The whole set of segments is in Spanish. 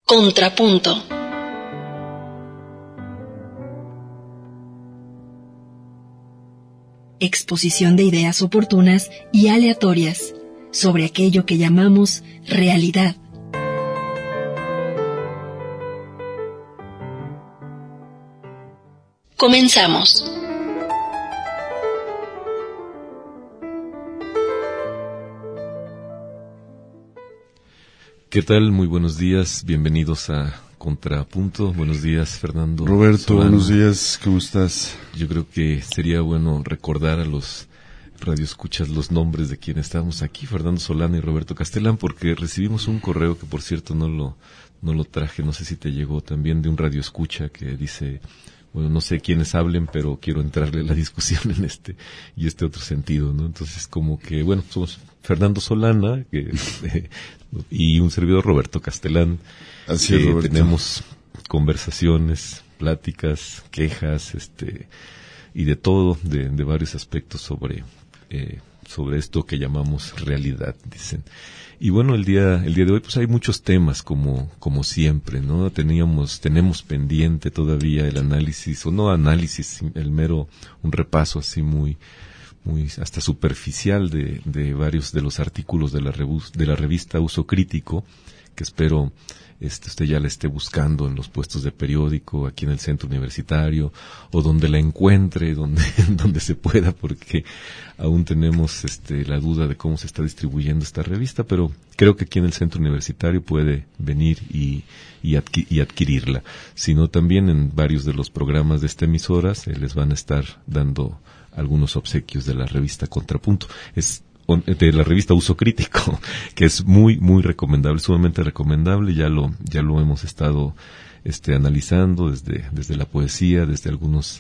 Contrapunto. Exposición de ideas oportunas y aleatorias sobre aquello que llamamos realidad. Comenzamos. ¿Qué tal? Muy buenos días, bienvenidos a Contrapunto. Buenos días, Fernando. Roberto, Solano. buenos días, ¿cómo estás? Yo creo que sería bueno recordar a los radioescuchas los nombres de quienes estamos aquí, Fernando Solano y Roberto Castelán, porque recibimos un correo que, por cierto, no lo traje, no sé si te llegó también, de un radioescucha que dice... Bueno, no sé quiénes hablen, pero quiero entrarle a la discusión en este otro sentido, ¿no? Entonces, como que, bueno, somos Fernando Solana y un servidor, Roberto Castelán. Así es, Roberto. Tenemos conversaciones, pláticas, quejas, y de todo, de varios aspectos sobre esto que llamamos realidad, dicen. Y bueno, el día de hoy pues hay muchos temas como siempre, ¿no? Tenemos pendiente todavía el análisis, o no análisis, un repaso así muy hasta superficial de varios de los artículos de la revista Uso Crítico, que espero usted ya la esté buscando en los puestos de periódico, aquí en el centro universitario, o donde la encuentre, donde se pueda, porque aún tenemos la duda de cómo se está distribuyendo esta revista, pero creo que aquí en el centro universitario puede venir y adquirirla. Sino también en varios de los programas de esta emisora se les van a estar dando algunos obsequios de la revista Contrapunto. De la revista Uso Crítico, que es muy recomendable, sumamente recomendable. Ya lo hemos estado analizando desde la poesía, desde algunos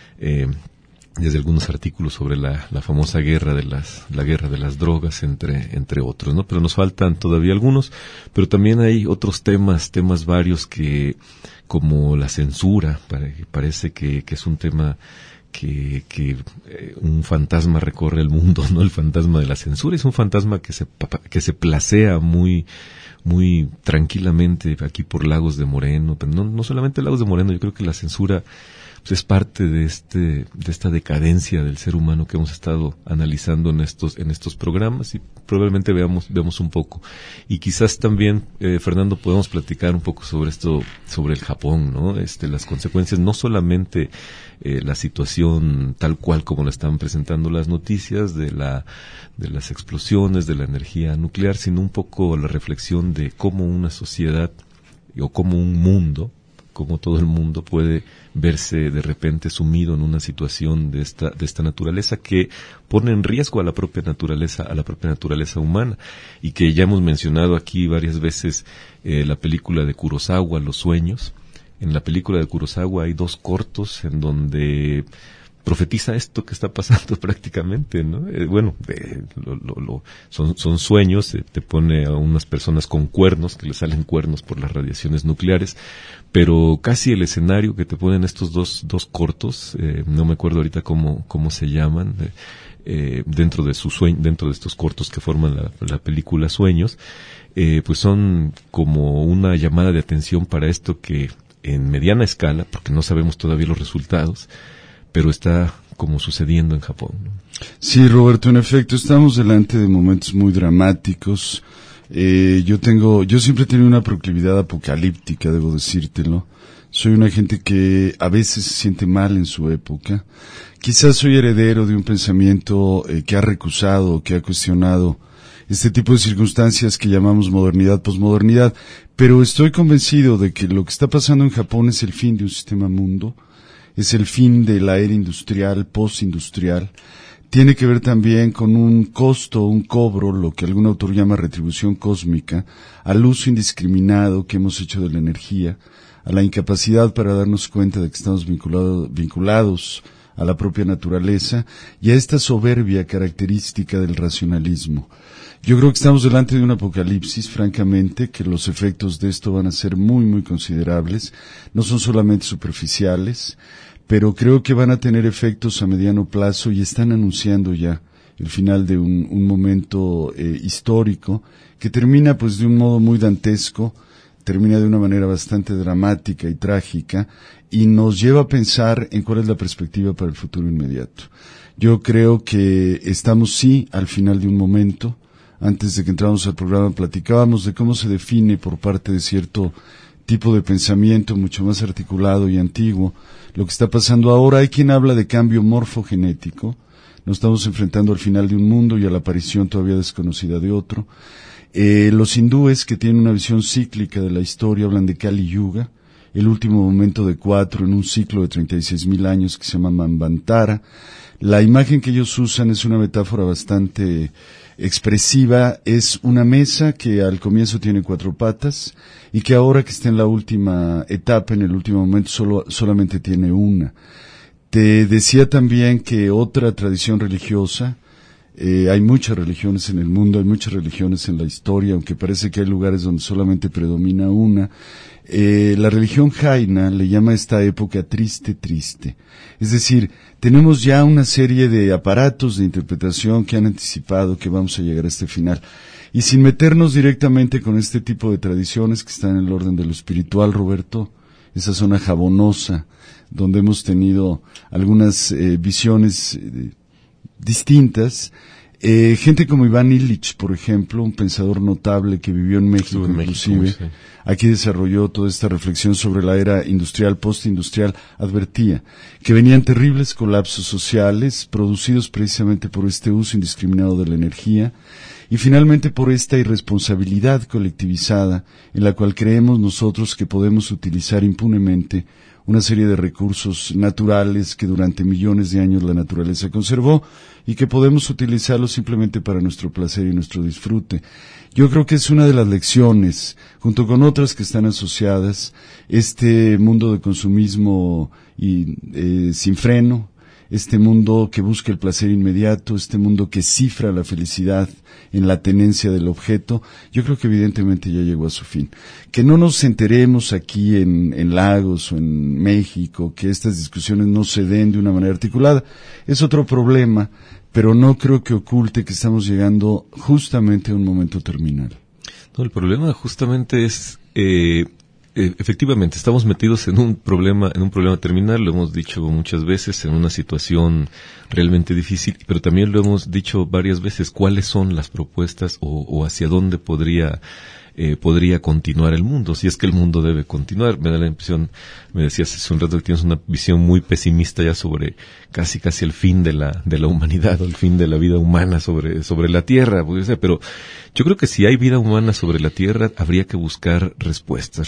artículos sobre la famosa guerra de las drogas, entre otros, ¿no? Pero nos faltan todavía algunos, pero también hay otros temas varios que, como la censura, parece que es un tema que un fantasma recorre el mundo, ¿no? El fantasma de la censura es un fantasma que se placea muy tranquilamente aquí por Lagos de Moreno, pero no solamente Lagos de Moreno. Yo creo que la censura pues es parte de esta decadencia del ser humano que hemos estado analizando en estos programas, y probablemente veamos un poco. Y quizás también, Fernando, podemos platicar un poco sobre el Japón, ¿no? Las consecuencias, no solamente la situación tal cual como la están presentando las noticias de las explosiones, de la energía nuclear, sino un poco la reflexión de cómo una sociedad o cómo un mundo, como todo el mundo, puede verse de repente sumido en una situación de esta naturaleza que pone en riesgo a la propia naturaleza humana, y que ya hemos mencionado aquí varias veces la película de Kurosawa, Los Sueños. En la película de Kurosawa hay 2 cortos en donde profetiza esto que está pasando prácticamente, ¿no? Son sueños, te pone a unas personas con cuernos, que le salen cuernos por las radiaciones nucleares, pero casi el escenario que te ponen estos dos cortos, no me acuerdo ahorita cómo se llaman, dentro de estos cortos que forman la película Sueños, pues son como una llamada de atención para esto que en mediana escala, porque no sabemos todavía los resultados, pero está como sucediendo en Japón, ¿no? Sí, Roberto, en efecto, estamos delante de momentos muy dramáticos. Yo siempre he tenido una proclividad apocalíptica, debo decírtelo. Soy una gente que a veces se siente mal en su época. Quizás soy heredero de un pensamiento que ha recusado, que ha cuestionado este tipo de circunstancias que llamamos modernidad, posmodernidad, pero estoy convencido de que lo que está pasando en Japón es el fin de un sistema mundo, es el fin de la era industrial, postindustrial. Tiene que ver también con un costo, un cobro, lo que algún autor llama retribución cósmica, al uso indiscriminado que hemos hecho de la energía, a la incapacidad para darnos cuenta de que estamos vinculados a la propia naturaleza y a esta soberbia característica del racionalismo. Yo creo que estamos delante de un apocalipsis, francamente, que los efectos de esto van a ser muy considerables. No son solamente superficiales, pero creo que van a tener efectos a mediano plazo y están anunciando ya el final de un momento histórico que termina pues de un modo muy dantesco, termina de una manera bastante dramática y trágica y nos lleva a pensar en cuál es la perspectiva para el futuro inmediato. Yo creo que estamos sí al final de un momento. Antes de que entráramos al programa platicábamos de cómo se define por parte de cierto tipo de pensamiento mucho más articulado y antiguo lo que está pasando ahora. Hay quien habla de cambio morfogenético. Nos estamos enfrentando al final de un mundo y a la aparición todavía desconocida de otro. Los hindúes, que tienen una visión cíclica de la historia, hablan de Kali Yuga, el último momento de 4 en un ciclo de 36,000 años que se llama Manvantara. La imagen que ellos usan es una metáfora bastante expresiva. Es una mesa que al comienzo tiene 4 patas y que ahora que está en la última etapa, en el último momento, solamente tiene una. Te decía también que otra tradición religiosa, hay muchas religiones en el mundo, hay muchas religiones en la historia, aunque parece que hay lugares donde solamente predomina una. La religión jaina le llama a esta época triste. Es decir, tenemos ya una serie de aparatos de interpretación que han anticipado que vamos a llegar a este final. Y sin meternos directamente con este tipo de tradiciones que están en el orden de lo espiritual, Roberto, esa zona jabonosa, donde hemos tenido algunas visiones distintas. Gente como Iván Illich, por ejemplo, un pensador notable que vivió en México inclusive, sí. Aquí desarrolló toda esta reflexión sobre la era industrial, postindustrial, advertía que venían terribles colapsos sociales producidos precisamente por este uso indiscriminado de la energía y finalmente por esta irresponsabilidad colectivizada en la cual creemos nosotros que podemos utilizar impunemente una serie de recursos naturales que durante millones de años la naturaleza conservó y que podemos utilizarlos simplemente para nuestro placer y nuestro disfrute. Yo creo que es una de las lecciones, junto con otras que están asociadas, este mundo de consumismo sin freno, este mundo que busca el placer inmediato, este mundo que cifra la felicidad en la tenencia del objeto, yo creo que evidentemente ya llegó a su fin. Que no nos enteremos aquí en Lagos o en México, que estas discusiones no se den de una manera articulada, es otro problema, pero no creo que oculte que estamos llegando justamente a un momento terminal. No, el problema justamente es... efectivamente, estamos metidos en un problema terminal, lo hemos dicho muchas veces, en una situación realmente difícil, pero también lo hemos dicho varias veces, cuáles son las propuestas o hacia dónde podría continuar el mundo, si es que el mundo debe continuar. Me da la impresión, me decías hace un rato que tienes una visión muy pesimista ya sobre casi el fin de la humanidad, o el fin de la vida humana sobre la Tierra, pero yo creo que si hay vida humana sobre la Tierra, habría que buscar respuestas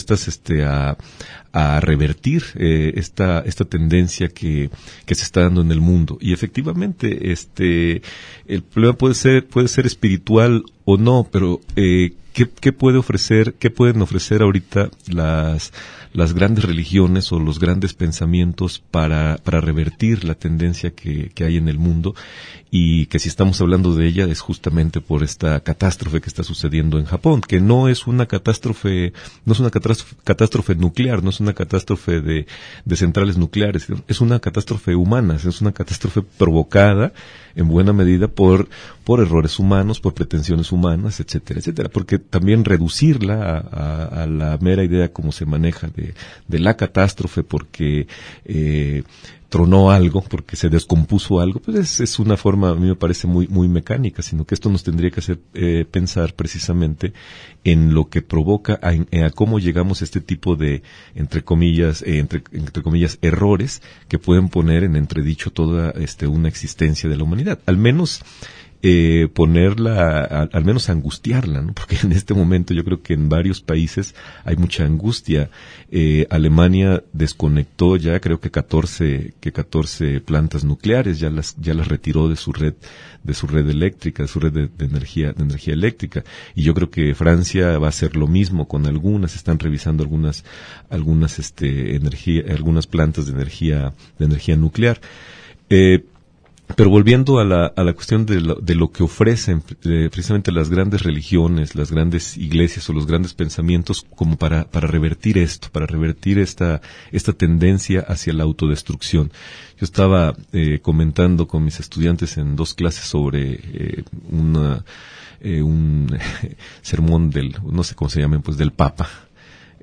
a revertir esta tendencia que se está dando en el mundo. Y efectivamente, el problema puede ser espiritual o no, pero ¿qué pueden ofrecer ahorita las grandes religiones o los grandes pensamientos para revertir la tendencia que hay en el mundo? Y que si estamos hablando de ella es justamente por esta catástrofe que está sucediendo en Japón, que no es una catástrofe nuclear, no es una catástrofe de centrales nucleares, es una catástrofe humana, es una catástrofe provocada en buena medida por errores humanos, por pretensiones humanas, etcétera, etcétera, porque también reducirla a la mera idea como se maneja de la catástrofe porque tronó algo, porque se descompuso algo, pues es una forma, a mí me parece muy muy mecánica, sino que esto nos tendría que hacer pensar precisamente en lo que provoca, a cómo llegamos a este tipo de, entre comillas, errores que pueden poner en entredicho toda una existencia de la humanidad. Al menos al menos angustiarla, ¿no? Porque en este momento yo creo que en varios países hay mucha angustia. Alemania desconectó ya creo que 14 plantas nucleares, ya las retiró de su red eléctrica, de su red de energía eléctrica. Y yo creo que Francia va a hacer lo mismo con algunas, están revisando algunas plantas de energía nuclear. Pero volviendo a la cuestión de lo que ofrecen precisamente las grandes religiones, las grandes iglesias o los grandes pensamientos como para revertir esto, para revertir esta tendencia hacia la autodestrucción. Yo estaba comentando con mis estudiantes en 2 clases sobre un sermón no sé cómo se llaman, pues del Papa,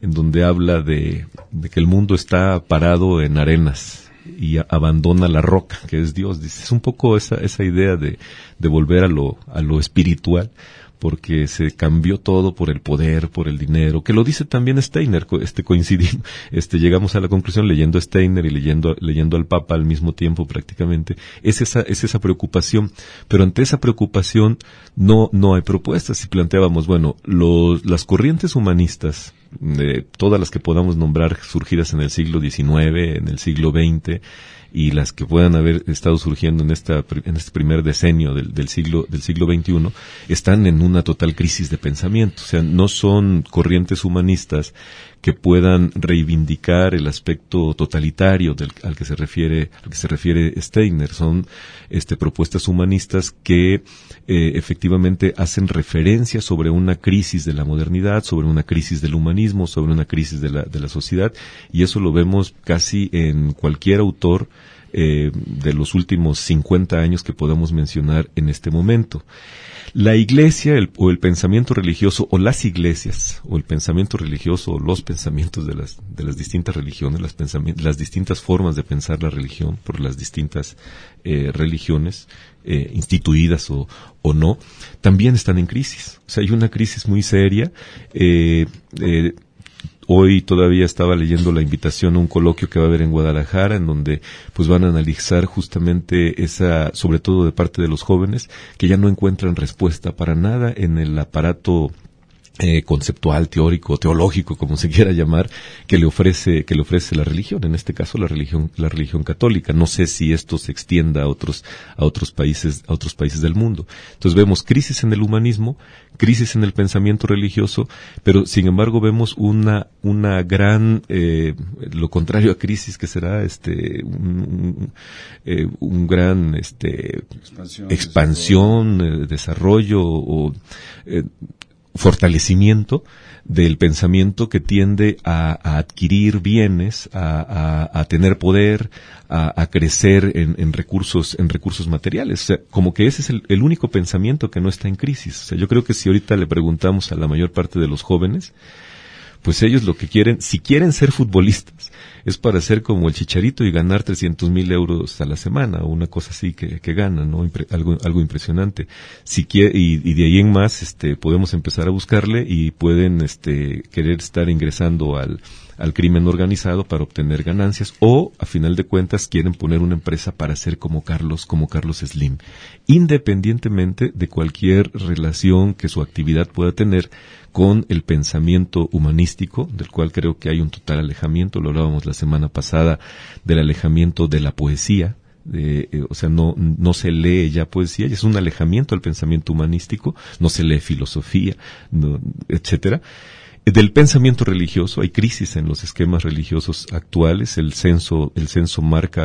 en donde habla de que el mundo está parado en arenas y abandona la roca, que es Dios. Dice, es un poco esa idea de volver a lo espiritual, porque se cambió todo por el poder, por el dinero, que lo dice también Steiner. Coincidimos, llegamos a la conclusión leyendo a Steiner y leyendo al Papa al mismo tiempo prácticamente. Es esa preocupación, pero ante esa preocupación no hay propuestas. Y planteábamos, bueno, las corrientes humanistas, todas las que podamos nombrar surgidas en el siglo XIX, en el siglo XX, y las que puedan haber estado surgiendo en este primer decenio del siglo XXI, están en una total crisis de pensamiento. O sea, no son corrientes humanistas que puedan reivindicar el aspecto totalitario al que se refiere Steiner. Son propuestas humanistas que efectivamente hacen referencia sobre una crisis de la modernidad, sobre una crisis del humanismo, sobre una crisis de la sociedad, y eso lo vemos casi en cualquier autor de los últimos 50 años que podamos mencionar en este momento. La iglesia o el pensamiento religioso, o las iglesias, o el pensamiento religioso, o los pensamientos de las distintas religiones, las distintas formas de pensar la religión por las distintas religiones instituidas o no, también están en crisis. O sea, hay una crisis muy seria. Hoy todavía estaba leyendo la invitación a un coloquio que va a haber en Guadalajara, en donde pues van a analizar justamente sobre todo de parte de los jóvenes, que ya no encuentran respuesta para nada en el aparato conceptual, teórico, teológico, como se quiera llamar, que le ofrece la religión, en este caso la religión católica. No sé si esto se extienda a otros países del mundo. Entonces vemos crisis en el humanismo, crisis en el pensamiento religioso, pero sin embargo vemos una gran, lo contrario a crisis, que será un gran expansión, desarrollo o fortalecimiento del pensamiento, que tiende a adquirir bienes, a tener poder, a crecer en recursos materiales. O sea, como que ese es el único pensamiento que no está en crisis. O sea, yo creo que si ahorita le preguntamos a la mayor parte de los jóvenes, pues ellos lo que quieren, si quieren ser futbolistas, es para ser como el Chicharito y ganar 300,000 euros a la semana, o una cosa así que ganan, ¿no? Algo impresionante. Y de ahí en más, podemos empezar a buscarle, y pueden, querer estar ingresando al crimen organizado para obtener ganancias, o a final de cuentas quieren poner una empresa para ser como Carlos Slim, independientemente de cualquier relación que su actividad pueda tener con el pensamiento humanístico, del cual creo que hay un total alejamiento. Lo hablábamos la semana pasada del alejamiento de la poesía. O sea, no se lee ya poesía, ya es un alejamiento al pensamiento humanístico, no se lee filosofía, etcétera. Del pensamiento religioso, hay crisis en los esquemas religiosos actuales. El censo marca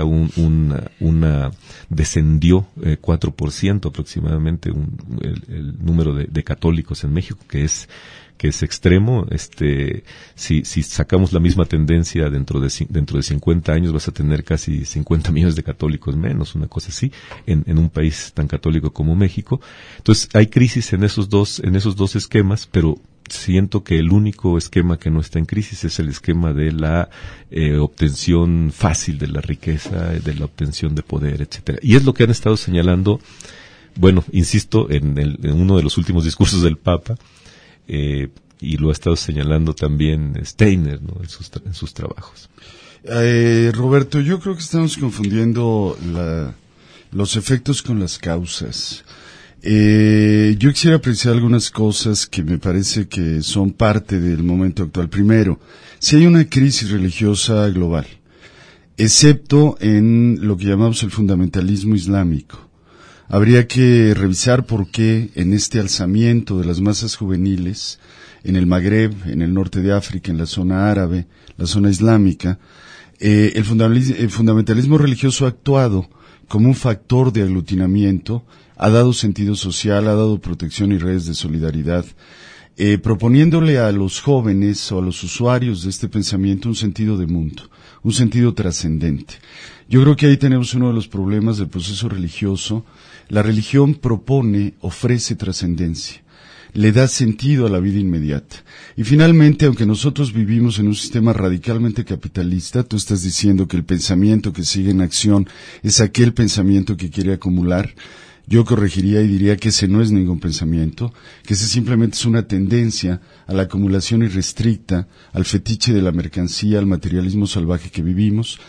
descendió 4% aproximadamente el número de católicos en México, que es extremo. Si sacamos la misma tendencia dentro de 50 años, vas a tener casi 50 millones de católicos menos, una cosa así, en un país tan católico como México. Entonces, hay crisis en esos dos esquemas, pero siento que el único esquema que no está en crisis es el esquema de la obtención fácil de la riqueza, de la obtención de poder, etcétera. Y es lo que han estado señalando, bueno, insisto, en uno de los últimos discursos del Papa, y lo ha estado señalando también Steiner, ¿no? en sus trabajos. Roberto, yo creo que estamos confundiendo los efectos con las causas. Yo quisiera apreciar algunas cosas que me parece que son parte del momento actual. Primero, si hay una crisis religiosa global, excepto en lo que llamamos el fundamentalismo islámico. Habría que revisar por qué en este alzamiento de las masas juveniles, en el Magreb, en el norte de África, en la zona árabe, la zona islámica, el fundamentalismo religioso ha actuado como un factor de aglutinamiento, ha dado sentido social, ha dado protección y redes de solidaridad, proponiéndole a los jóvenes o a los usuarios de este pensamiento un sentido de mundo, un sentido trascendente. Yo creo que ahí tenemos uno de los problemas del proceso religioso. La religión ofrece trascendencia. le da sentido a la vida inmediata. Y finalmente, aunque nosotros vivimos en un sistema radicalmente capitalista, tú estás diciendo que el pensamiento que sigue en acción es aquel pensamiento que quiere acumular. Yo corregiría y diría que ese no es ningún pensamiento, que ese simplemente es una tendencia a la acumulación irrestricta, al fetiche de la mercancía, al materialismo salvaje que vivimos.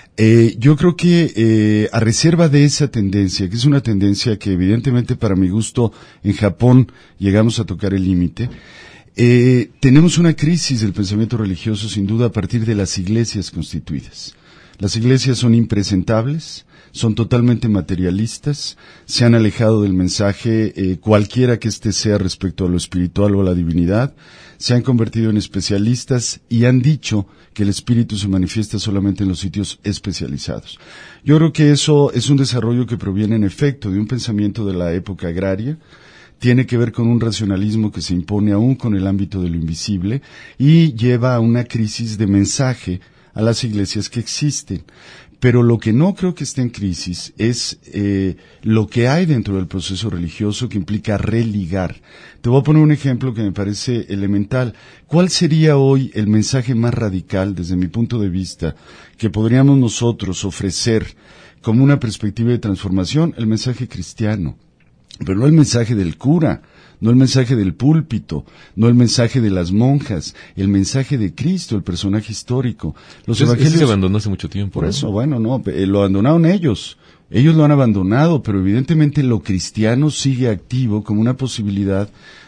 Yo creo que a reserva de esa tendencia, que es una tendencia que evidentemente para mi gusto en Japón llegamos a tocar el límite, tenemos una crisis del pensamiento religioso sin duda a partir de las iglesias constituidas. Las iglesias son impresentables, son totalmente materialistas, se han alejado del mensaje cualquiera que éste sea respecto a lo espiritual o a la divinidad, se han convertido en especialistas y han dicho que el espíritu se manifiesta solamente en los sitios especializados. Yo creo que eso es un desarrollo que proviene en efecto de un pensamiento de la época agraria, tiene que ver con un racionalismo que se impone aún con el ámbito de lo invisible y lleva a una crisis de mensaje a las iglesias que existen. Pero lo que no creo que esté en crisis es lo que hay dentro del proceso religioso que implica religar. Te voy a poner un ejemplo que me parece elemental. ¿Cuál sería hoy el mensaje más radical, desde mi punto de vista, que podríamos nosotros ofrecer como una perspectiva de transformación? El mensaje cristiano, pero no el mensaje del cura, no el mensaje del púlpito, no el mensaje de las monjas, el mensaje de Cristo, el personaje histórico. Los evangelios se abandonó hace mucho tiempo. Por eso, bueno, no, lo abandonaron ellos. Ellos lo han abandonado, pero evidentemente lo cristiano sigue activo como una posibilidad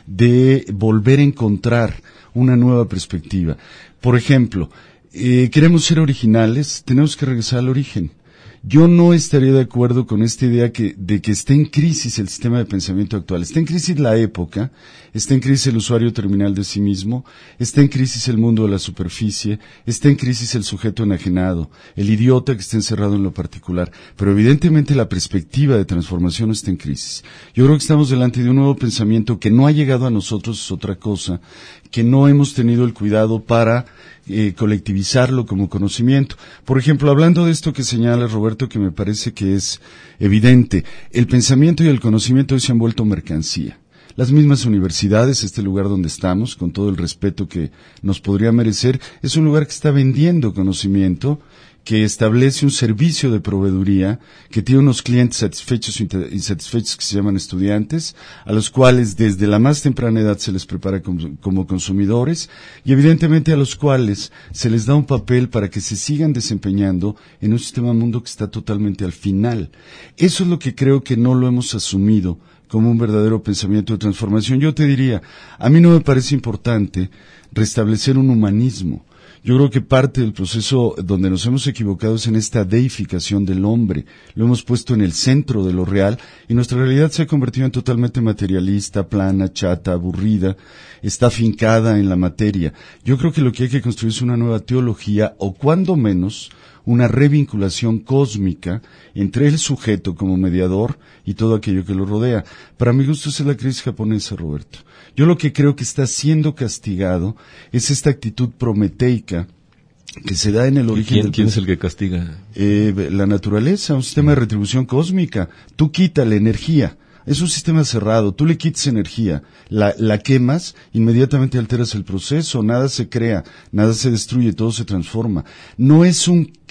de volver a encontrar una nueva perspectiva. Por ejemplo, queremos ser originales, tenemos que regresar al origen. Yo no estaría de acuerdo con esta idea de que esté en crisis el sistema de pensamiento actual. Está en crisis la época, está en crisis el usuario terminal de sí mismo, está en crisis el mundo de la superficie, está en crisis el sujeto enajenado, el idiota que está encerrado en lo particular. Pero evidentemente la perspectiva de transformación está en crisis. Yo creo que estamos delante de un nuevo pensamiento que no ha llegado a nosotros, es otra cosa, que no hemos tenido el cuidado para colectivizarlo como conocimiento. Por ejemplo, hablando de esto que señala Roberto, que me parece que es evidente, el pensamiento y el conocimiento hoy se han vuelto mercancía. Las mismas universidades, este lugar donde estamos, con todo el respeto que nos podría merecer, es un lugar que está vendiendo conocimiento, que establece un servicio de proveeduría, que tiene unos clientes satisfechos e insatisfechos que se llaman estudiantes, a los cuales desde la más temprana edad se les prepara como consumidores y evidentemente a los cuales se les da un papel para que se sigan desempeñando en un sistema mundo que está totalmente al final. Eso es lo que creo que no lo hemos asumido como un verdadero pensamiento de transformación. Yo te diría, a mí no me parece importante restablecer un humanismo. Yo creo que parte del proceso donde nos hemos equivocado es en esta deificación del hombre. Lo hemos puesto en el centro de lo real y nuestra realidad se ha convertido en totalmente materialista, plana, chata, aburrida, está afincada en la materia. Yo creo que lo que hay que construir es una nueva teología o cuando menos una revinculación cósmica entre el sujeto como mediador y todo aquello que lo rodea. Para mi gusto esa es la crisis japonesa, Roberto. Yo lo que creo que está siendo castigado es esta actitud prometeica que se da en el origen. ¿Quién es el que castiga? La naturaleza, un sistema de retribución cósmica. Tú quítale energía. Es un sistema cerrado, tú le quitas energía, la quemas, inmediatamente alteras el proceso, nada se crea, nada se destruye, todo se transforma. No es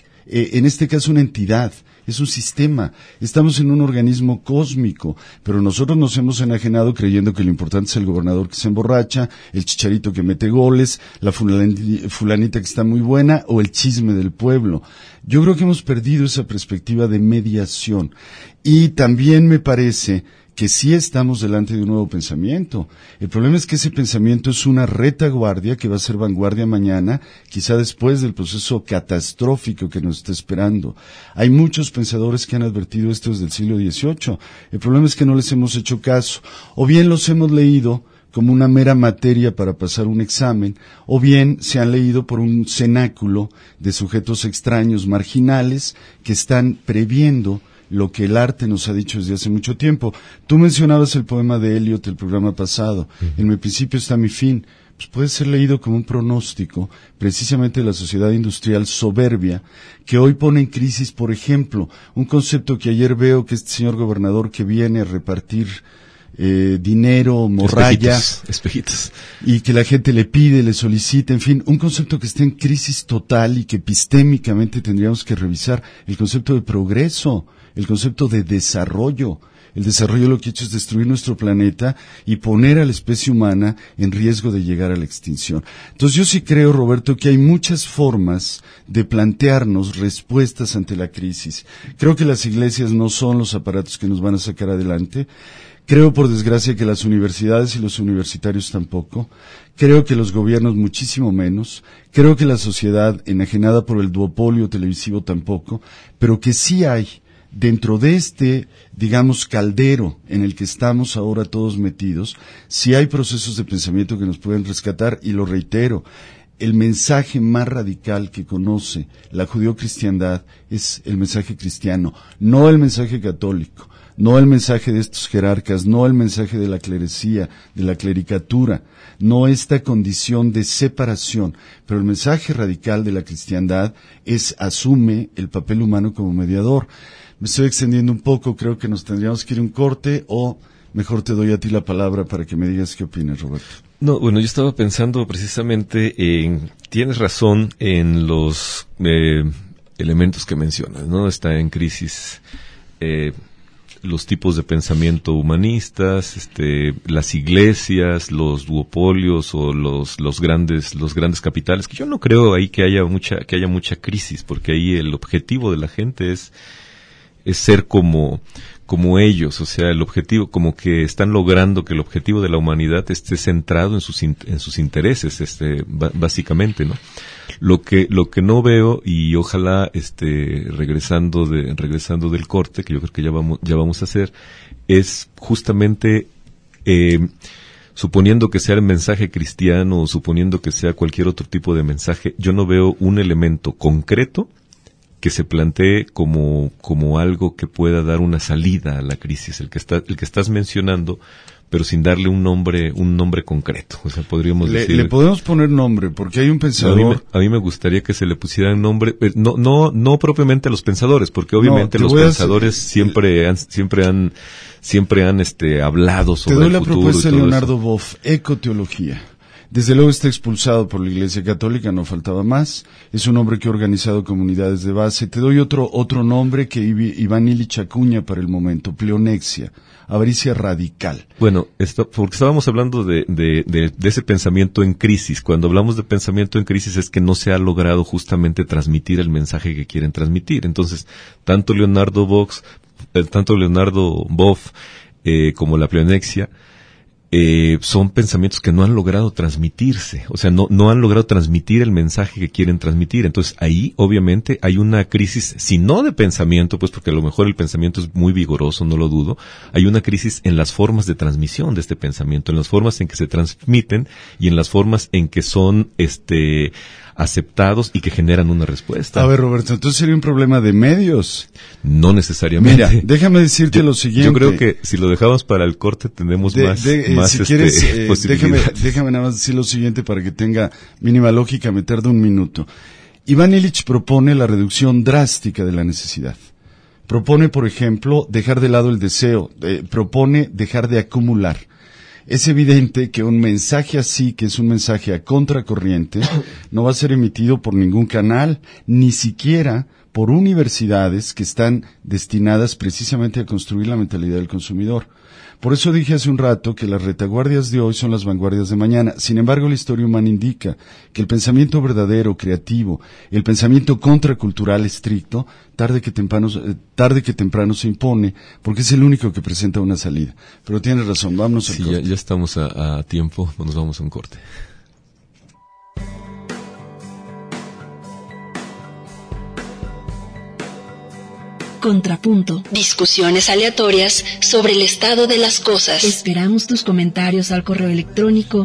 en este caso una entidad, es un sistema. Estamos en un organismo cósmico, pero nosotros nos hemos enajenado creyendo que lo importante es el gobernador que se emborracha, el chicharito que mete goles, la fulanita que está muy buena o el chisme del pueblo. Yo creo que hemos perdido esa perspectiva de mediación. Y también me parece que sí estamos delante de un nuevo pensamiento. El problema es que ese pensamiento es una retaguardia que va a ser vanguardia mañana, quizá después del proceso catastrófico que nos está esperando. Hay muchos pensadores que han advertido esto desde el siglo XVIII. El problema es que no les hemos hecho caso. O bien los hemos leído como una mera materia para pasar un examen, o bien se han leído por un cenáculo de sujetos extraños, marginales, que están previendo lo que el arte nos ha dicho desde hace mucho tiempo. Tú mencionabas el poema de Eliot el programa pasado, en mi principio está mi fin. Pues puede ser leído como un pronóstico precisamente de la sociedad industrial soberbia que hoy pone en crisis, por ejemplo, un concepto que ayer veo que este señor gobernador que viene a repartir dinero, morralla, espejitos, y que la gente le pide, le solicita, en fin, un concepto que está en crisis total y que epistémicamente tendríamos que revisar, el concepto de progreso, el concepto de desarrollo. El desarrollo lo que ha hecho es destruir nuestro planeta y poner a la especie humana en riesgo de llegar a la extinción. Entonces yo sí creo, Roberto, que hay muchas formas de plantearnos respuestas ante la crisis. Creo que las iglesias no son los aparatos que nos van a sacar adelante. Creo, por desgracia, que las universidades y los universitarios tampoco. Creo que los gobiernos muchísimo menos. Creo que la sociedad, enajenada por el duopolio televisivo, tampoco. Pero que sí hay, dentro de este, digamos, caldero en el que estamos ahora todos metidos, sí hay procesos de pensamiento que nos pueden rescatar, y lo reitero, el mensaje más radical que conoce la judeocristiandad es el mensaje cristiano, no el mensaje católico, no el mensaje de estos jerarcas, no el mensaje de la clerecía, de la clericatura, no esta condición de separación, pero el mensaje radical de la cristiandad asume el papel humano como mediador. Me estoy extendiendo un poco, creo que nos tendríamos que ir a un corte, o mejor te doy a ti la palabra para que me digas qué opinas, Roberto. No, bueno, yo estaba pensando precisamente tienes razón en los elementos que mencionas, ¿no? Está en crisis los tipos de pensamiento humanistas, las iglesias, los duopolios o los grandes capitales, que yo no creo ahí que haya mucha crisis, porque ahí el objetivo de la gente es ser como ellos, o sea, el objetivo, como que están logrando que el objetivo de la humanidad esté centrado en sus intereses, básicamente, ¿no? Lo que no veo, y ojalá, regresando del corte, que yo creo que ya vamos a hacer, es justamente, suponiendo que sea el mensaje cristiano o suponiendo que sea cualquier otro tipo de mensaje, yo no veo un elemento concreto que se plantee como algo que pueda dar una salida a la crisis, el que estás mencionando, pero sin darle un nombre concreto. O sea, podríamos decir. Le podemos poner nombre, porque hay un pensador. A mí me gustaría que se le pusieran nombre, no propiamente a los pensadores, porque obviamente los pensadores siempre han hablado sobre el futuro. Te doy la propuesta de Leonardo Boff, ecoteología. Desde luego está expulsado por la Iglesia Católica, no faltaba más. Es un hombre que ha organizado comunidades de base. Te doy otro nombre que Iván Ilich acuña para el momento, pleonexia, avaricia radical. Bueno, porque estábamos hablando de ese pensamiento en crisis. Cuando hablamos de pensamiento en crisis es que no se ha logrado justamente transmitir el mensaje que quieren transmitir. Entonces, tanto Leonardo Boff como la pleonexia, son pensamientos que no han logrado transmitirse, o sea, no han logrado transmitir el mensaje que quieren transmitir. Entonces ahí obviamente hay una crisis, si no de pensamiento, pues porque a lo mejor el pensamiento es muy vigoroso, no lo dudo, hay una crisis en las formas de transmisión de este pensamiento, en las formas en que se transmiten y en las formas en que son aceptados y que generan una respuesta. A ver, Roberto, entonces sería un problema de medios. No necesariamente. Mira, déjame decirte lo siguiente. Yo creo que si lo dejamos para el corte tendremos más si quieres, posibilidades. Déjame nada más decir lo siguiente para que tenga mínima lógica, me tarda un minuto. Iván Ilich propone la reducción drástica de la necesidad. Propone, por ejemplo, dejar de lado el deseo. Propone dejar de acumular. Es evidente que un mensaje así, que es un mensaje a contracorriente, no va a ser emitido por ningún canal, ni siquiera por universidades que están destinadas precisamente a construir la mentalidad del consumidor. Por eso dije hace un rato que las retaguardias de hoy son las vanguardias de mañana. Sin embargo, la historia humana indica que el pensamiento verdadero, creativo, el pensamiento contracultural estricto, tarde que temprano se impone, porque es el único que presenta una salida. Pero tienes razón, vámonos al corte. Ya estamos a tiempo, nos vamos a un corte. Contrapunto. Discusiones aleatorias sobre el estado de las cosas. Esperamos tus comentarios al correo electrónico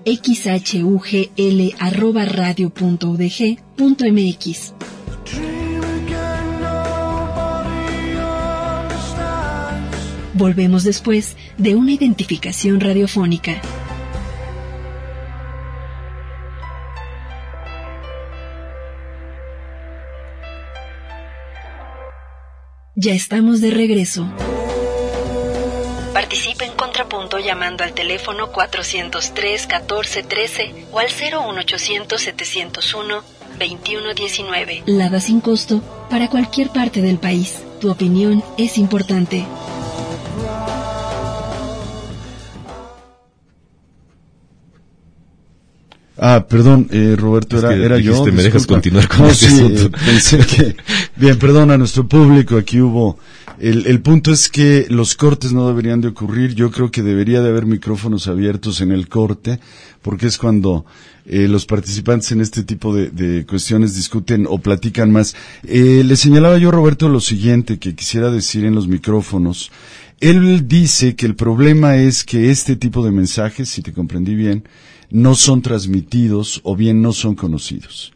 xhugl@radio.udg.mx. Volvemos después de una identificación radiofónica. Ya estamos de regreso. Participe en Contrapunto llamando al teléfono 403-1413 o al 01800-701-2119. Lada sin costo para cualquier parte del país. Tu opinión es importante. Perdón, Roberto, era yo. Dijiste, ¿me dejas continuar con no, este asunto? Pensé que... Bien, perdón a nuestro público, aquí hubo... El punto es que los cortes no deberían de ocurrir. Yo creo que debería de haber micrófonos abiertos en el corte, porque es cuando los participantes en este tipo de cuestiones discuten o platican más. Le señalaba yo, Roberto, lo siguiente que quisiera decir en los micrófonos. Él dice que el problema es que este tipo de mensajes, si te comprendí bien, no son transmitidos o bien no son conocidos.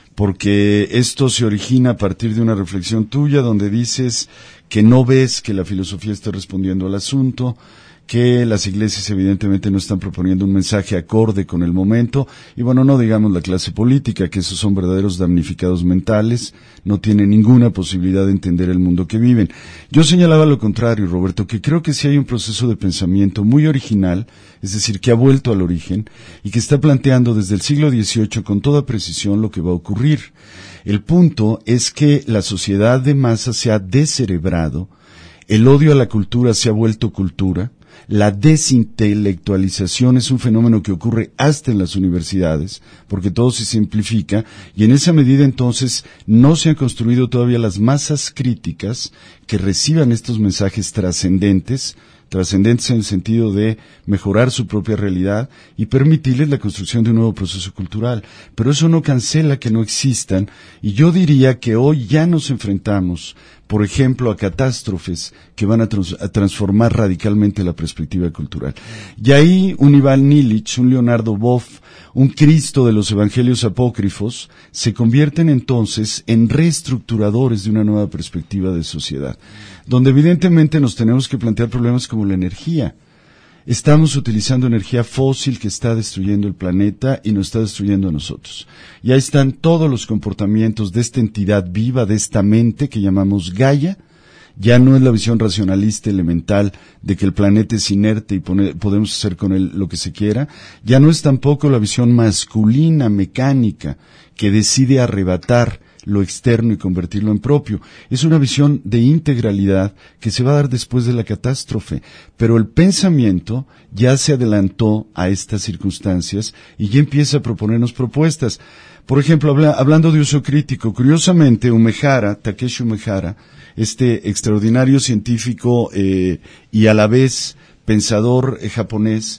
Porque esto se origina a partir de una reflexión tuya donde dices que no ves que la filosofía esté respondiendo al asunto, que las iglesias evidentemente no están proponiendo un mensaje acorde con el momento, y bueno, no digamos la clase política, que esos son verdaderos damnificados mentales, no tienen ninguna posibilidad de entender el mundo que viven. Yo señalaba lo contrario, Roberto, que creo que sí hay un proceso de pensamiento muy original, es decir, que ha vuelto al origen, y que está planteando desde el siglo XVIII con toda precisión lo que va a ocurrir. El punto es que la sociedad de masa se ha descerebrado, el odio a la cultura se ha vuelto cultura, la desintelectualización es un fenómeno que ocurre hasta en las universidades, porque todo se simplifica, y en esa medida entonces no se han construido todavía las masas críticas que reciban estos mensajes trascendentes en el sentido de mejorar su propia realidad y permitirles la construcción de un nuevo proceso cultural. Pero eso no cancela que no existan, y yo diría que hoy ya nos enfrentamos, por ejemplo, a catástrofes que van a transformar radicalmente la perspectiva cultural. Y ahí un Ivan Illich, un Leonardo Boff, un Cristo de los evangelios apócrifos, se convierten entonces en reestructuradores de una nueva perspectiva de sociedad, donde evidentemente nos tenemos que plantear problemas como la energía. Estamos utilizando energía fósil que está destruyendo el planeta y nos está destruyendo a nosotros. Y ahí están todos los comportamientos de esta entidad viva, de esta mente que llamamos Gaia. Ya no es la visión racionalista elemental de que el planeta es inerte y podemos hacer con él lo que se quiera. Ya no es tampoco la visión masculina, mecánica, que decide arrebatar lo externo y convertirlo en propio. Es una visión de integralidad que se va a dar después de la catástrofe, pero el pensamiento ya se adelantó a estas circunstancias y ya empieza a proponernos propuestas. Por ejemplo, hablando de uso crítico, curiosamente Takeshi Umehara, este extraordinario científico y a la vez pensador japonés,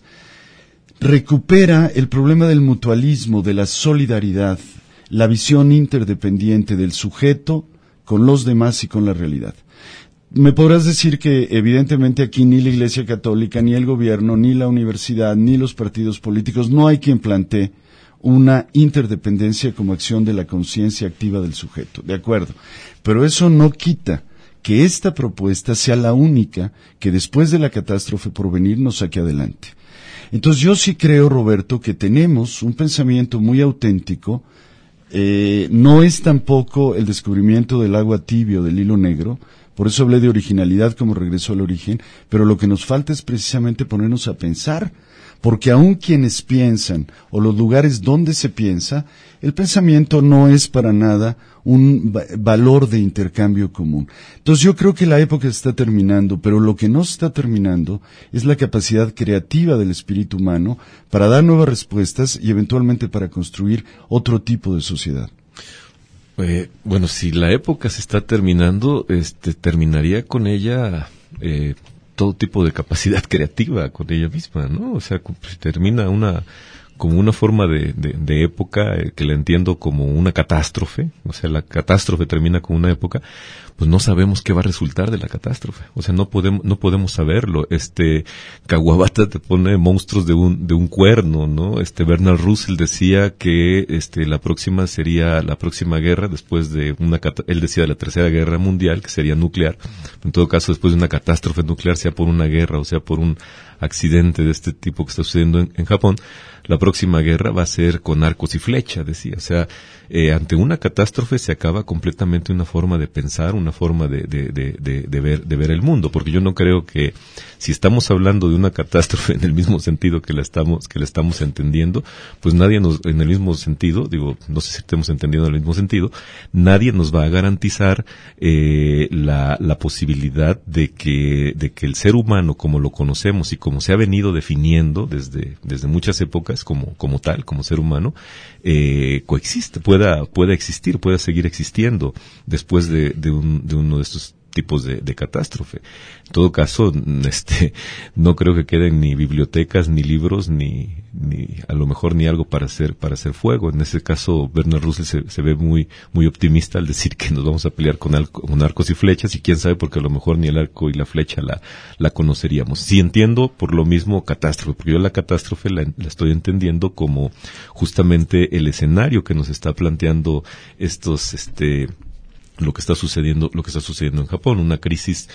recupera el problema del mutualismo, de la solidaridad, la visión interdependiente del sujeto con los demás y con la realidad. Me podrás decir que evidentemente aquí ni la Iglesia Católica, ni el gobierno, ni la universidad, ni los partidos políticos, no hay quien plantee una interdependencia como acción de la conciencia activa del sujeto, de acuerdo. Pero eso no quita que esta propuesta sea la única que después de la catástrofe por venir nos saque adelante. Entonces yo sí creo, Roberto, que tenemos un pensamiento muy auténtico. No es tampoco el descubrimiento del agua tibia o del hilo negro, por eso hablé de originalidad como regreso al origen, pero lo que nos falta es precisamente ponernos a pensar, porque aun quienes piensan o los lugares donde se piensa, el pensamiento no es para nada un valor de intercambio común. Entonces yo creo que la época está terminando, pero lo que no está terminando es la capacidad creativa del espíritu humano para dar nuevas respuestas y eventualmente para construir otro tipo de sociedad. Bueno, si la época se está terminando, terminaría con ella todo tipo de capacidad creativa con ella misma, ¿no? O sea, termina como una forma de época que la entiendo como una catástrofe, o sea, la catástrofe termina con una época, pues no sabemos qué va a resultar de la catástrofe, o sea, no podemos saberlo. Kawabata te pone monstruos de un cuerno, ¿no? Bernard Russell decía que la próxima sería la próxima guerra después de él decía de la Tercera Guerra Mundial, que sería nuclear. En todo caso, después de una catástrofe nuclear, sea por una guerra o sea por un accidente de este tipo que está sucediendo en Japón, la próxima guerra va a ser con arcos y flecha, decía. O sea, ante una catástrofe se acaba completamente una forma de pensar, una forma de ver el mundo, porque yo no creo que si estamos hablando de una catástrofe en el mismo sentido que la estamos entendiendo, pues nadie en el mismo sentido, digo, no sé si estemos entendiendo en el mismo sentido, nadie nos va a garantizar la posibilidad de que el ser humano, como lo conocemos y como se ha venido definiendo desde muchas épocas como tal, como ser humano, coexiste, pueda existir, pueda seguir existiendo después de uno de estos tipos de catástrofe. En todo caso, no creo que queden ni bibliotecas, ni libros, ni a lo mejor ni algo para hacer fuego. En ese caso, Bernard Russell se ve muy optimista al decir que nos vamos a pelear con arcos y flechas, y quién sabe, porque a lo mejor ni el arco y la flecha la conoceríamos. Sí entiendo por lo mismo catástrofe, porque yo la catástrofe la estoy entendiendo como justamente el escenario que nos está planteando lo que está sucediendo en Japón, una crisis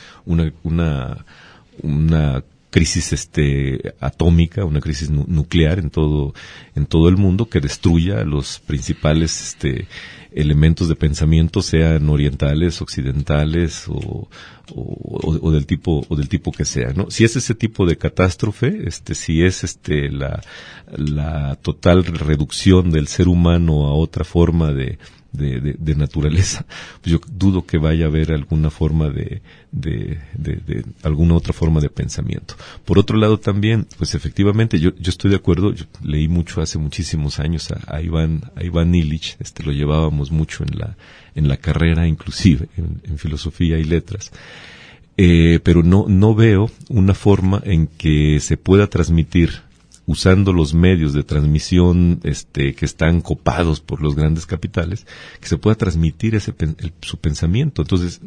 atómica, una crisis nuclear en todo el mundo, que destruya los principales elementos de pensamiento, sean orientales, occidentales o del tipo que sea, ¿no? Si es ese tipo de catástrofe, si es la total reducción del ser humano a otra forma de naturaleza, pues yo dudo que vaya a haber alguna forma alguna otra forma de pensamiento. Por otro lado también, pues efectivamente yo estoy de acuerdo. Yo leí mucho hace muchísimos años a Iván Illich, lo llevábamos mucho en la carrera, inclusive en filosofía y letras, pero no veo una forma en que se pueda transmitir, usando los medios de transmisión que están copados por los grandes capitales, que se pueda transmitir su pensamiento. Entonces,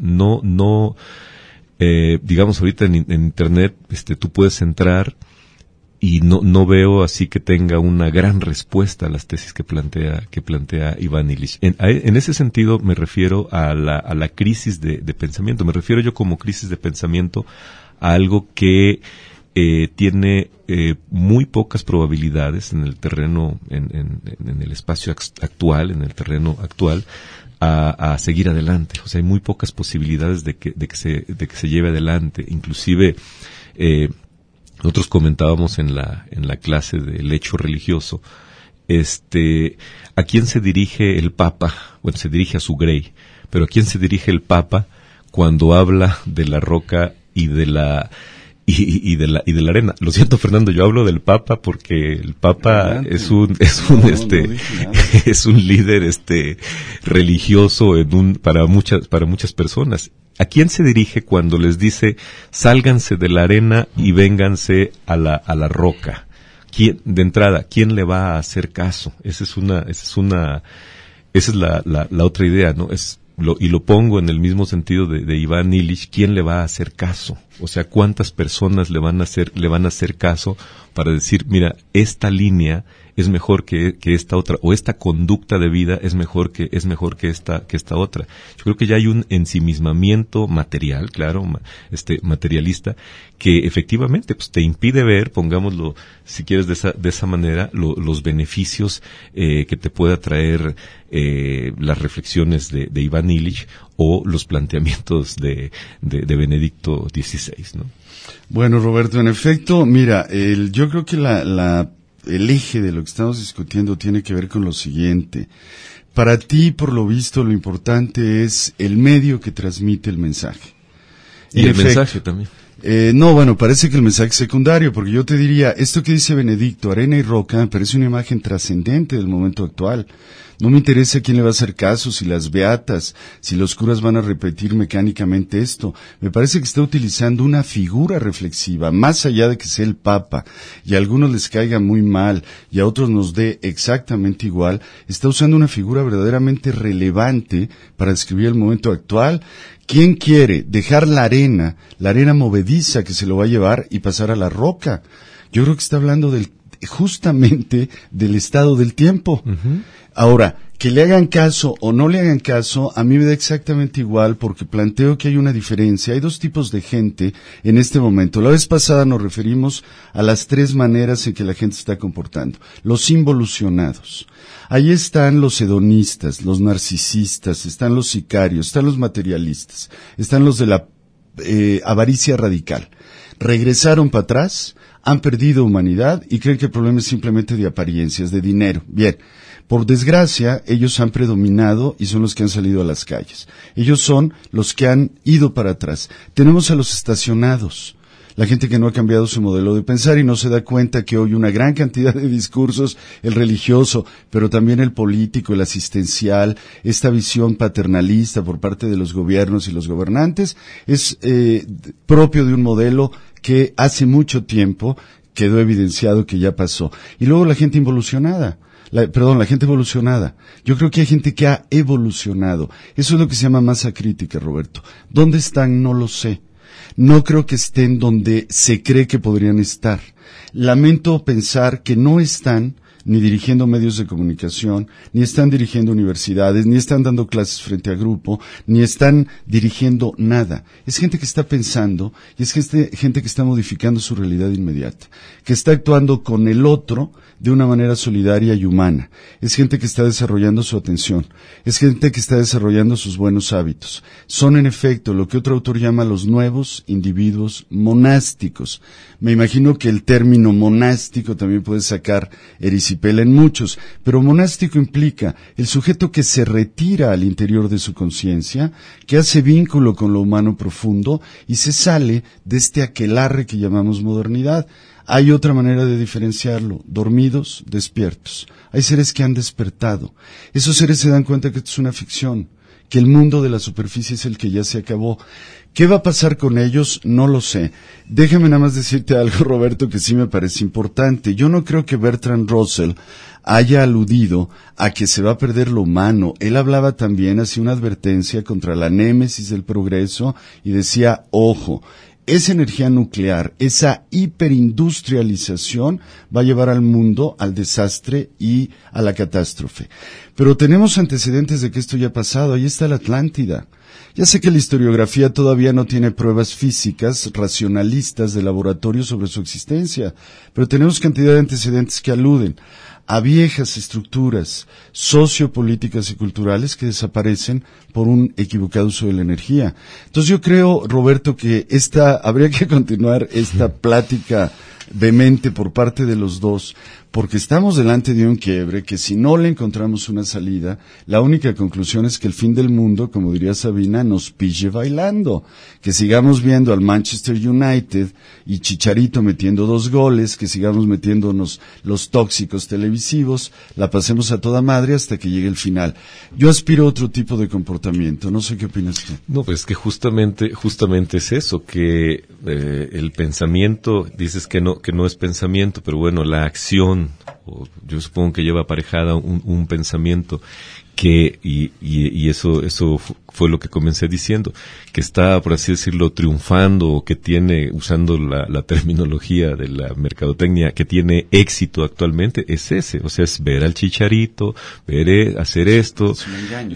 digamos, ahorita en Internet tú puedes entrar y no veo así que tenga una gran respuesta a las tesis que plantea Iván Illich. En ese sentido me refiero a la crisis de pensamiento. Me refiero yo como crisis de pensamiento a algo que tiene muy pocas probabilidades en el terreno, en el espacio actual, en el terreno actual, a seguir adelante. O sea, hay muy pocas posibilidades de que se lleve adelante. Inclusive, nosotros comentábamos en la clase del hecho religioso, ¿a quién se dirige el Papa? Bueno, se dirige a su Grey, pero ¿a quién se dirige el Papa cuando habla de la roca y de la arena? Lo siento, Fernando, yo hablo del Papa porque el Papa es un líder religioso para muchas personas. ¿A quién se dirige cuando les dice sálganse de la arena y vénganse a la roca? De entrada, ¿quién le va a hacer caso? Esa es la otra idea, ¿no? Y lo pongo en el mismo sentido de Iván Illich. ¿Quién le va a hacer caso? O sea, ¿cuántas personas le van a hacer caso para decir, mira, esta línea es mejor que esta otra, o esta conducta de vida es mejor que esta otra? Yo creo que ya hay un ensimismamiento material, claro, materialista, que efectivamente pues te impide ver, pongámoslo, si quieres de esa manera, los beneficios que te pueda traer las reflexiones de Iván Illich o los planteamientos de Benedicto XVI, ¿no? Bueno, Roberto, en efecto, mira, yo creo que el eje de lo que estamos discutiendo tiene que ver con lo siguiente. Para ti, por lo visto, lo importante es el medio que transmite el mensaje. Y el mensaje también. No, bueno, parece que el mensaje es secundario, porque yo te diría, esto que dice Benedicto, arena y roca, me parece una imagen trascendente del momento actual. No me interesa quién le va a hacer caso, si las beatas, si los curas van a repetir mecánicamente esto. Me parece que está utilizando una figura reflexiva, más allá de que sea el Papa, y a algunos les caiga muy mal, y a otros nos dé exactamente igual. Está usando una figura verdaderamente relevante para describir el momento actual. ¿Quién quiere dejar la arena movediza que se lo va a llevar, y pasar a la roca? Yo creo que está hablando justamente del estado del tiempo. Ahora, que le hagan caso o no le hagan caso, a mí me da exactamente igual, porque planteo que hay una diferencia. Hay dos tipos de gente en este momento. La vez pasada nos referimos a las 3 maneras en que la gente se está comportando. Los involucionados. Ahí están los hedonistas, los narcisistas, están los sicarios, están los materialistas, están los de la avaricia radical. Regresaron para atrás, han perdido humanidad y creen que el problema es simplemente de apariencias, de dinero. Bien. Por desgracia, ellos han predominado y son los que han salido a las calles. Ellos son los que han ido para atrás. Tenemos a los estacionados, la gente que no ha cambiado su modelo de pensar y no se da cuenta que hoy una gran cantidad de discursos, el religioso, pero también el político, el asistencial, esta visión paternalista por parte de los gobiernos y los gobernantes, es propio de un modelo que hace mucho tiempo quedó evidenciado que ya pasó. Y luego la gente involucionada. La gente evolucionada. Yo creo que hay gente que ha evolucionado. Eso es lo que se llama masa crítica, Roberto. ¿Dónde están? No lo sé. No creo que estén donde se cree que podrían estar. Lamento pensar que no están ni dirigiendo medios de comunicación, ni están dirigiendo universidades, ni están dando clases frente a grupo, ni están dirigiendo nada. Es gente que está pensando y es gente que está modificando su realidad inmediata, que está actuando con el otro de una manera solidaria y humana. Es gente que está desarrollando su atención. Es gente que está desarrollando sus buenos hábitos. Son, en efecto, lo que otro autor llama los nuevos individuos monásticos. Me imagino que el término monástico también puede sacar erisipela en muchos, pero monástico implica el sujeto que se retira al interior de su conciencia, que hace vínculo con lo humano profundo y se sale de este aquelarre que llamamos modernidad. Hay otra manera de diferenciarlo, dormidos, despiertos. Hay seres que han despertado. Esos seres se dan cuenta que esto es una ficción, que el mundo de la superficie es el que ya se acabó. ¿Qué va a pasar con ellos? No lo sé. Déjame nada más decirte algo, Roberto, que sí me parece importante. Yo no creo que Bertrand Russell haya aludido a que se va a perder lo humano. Él hablaba también, hacía una advertencia contra la némesis del progreso y decía, ojo, esa energía nuclear, esa hiperindustrialización va a llevar al mundo al desastre y a la catástrofe. Pero tenemos antecedentes de que esto ya ha pasado. Ahí está la Atlántida. Ya sé que la historiografía todavía no tiene pruebas físicas, racionalistas de laboratorio sobre su existencia, pero tenemos cantidad de antecedentes que aluden a viejas estructuras sociopolíticas y culturales que desaparecen por un equivocado uso de la energía. Entonces yo creo, Roberto, que habría que continuar esta plática vehemente por parte de los dos, porque estamos delante de un quiebre que si no le encontramos una salida, la única conclusión es que el fin del mundo, como diría Sabina, nos pille bailando, que sigamos viendo al Manchester United y Chicharito metiendo 2 goles, que sigamos metiéndonos los tóxicos televisivos, la pasemos a toda madre hasta que llegue el final. Yo aspiro a otro tipo de comportamiento, no sé qué opinas tú. No, pues que justamente es eso, que el pensamiento, dices que no es pensamiento, pero bueno, la acción, yo supongo que lleva aparejada un pensamiento que, y eso fue lo que comencé diciendo, que está, por así decirlo, triunfando, o que tiene, usando la terminología de la mercadotecnia, que tiene éxito actualmente, es ese, o sea, es ver al Chicharito, hacer esto. Es un engaño,